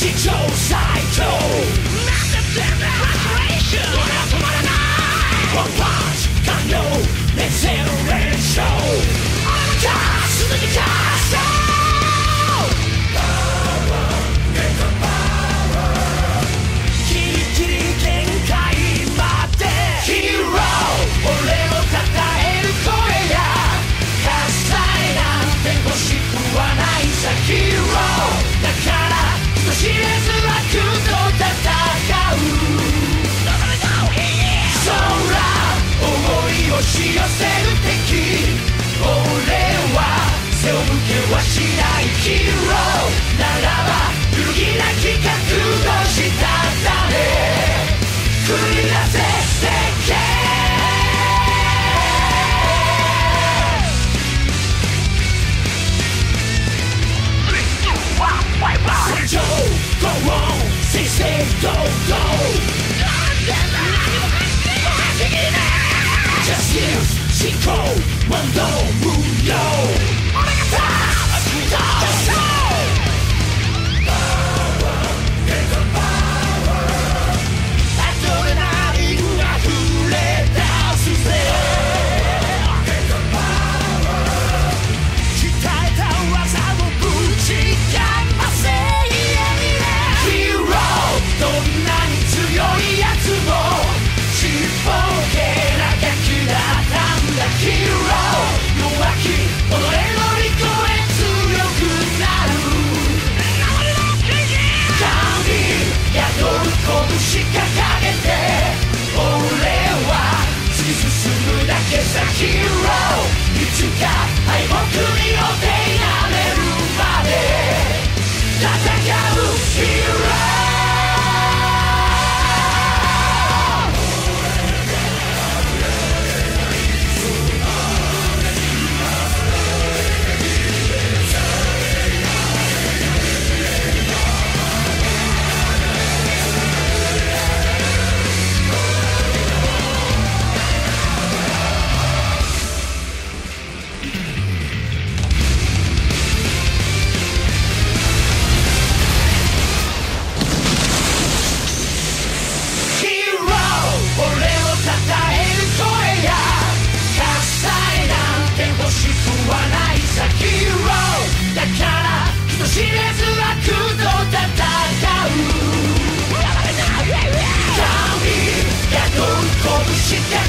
史上最強止まらないワンパンチ完了熱戦の連勝続きかギリギリ限界までヒーロー俺を称える声や喝采なんて欲しくはないさヒーローだから人知れず悪と戦う空思い押し寄せる敵俺は背を向けはしないヒーローならば揺るぎなき覚悟したため繰り出せ世間戦場 Go on 正々堂々Justice 進行問答無用俺が立つ出そうアドレナリン溢れ出すぜ鍛えた技をぶちかませヒーローどんなに強いやつもちっぽけなガキだったんだヒーロー弱き己乗り越え強くなる神宿る拳掲げて俺は突き進むだけさヒーローいつか敗北にお手やめるまで戦うヒーロー知れず悪と戦う神宿る拳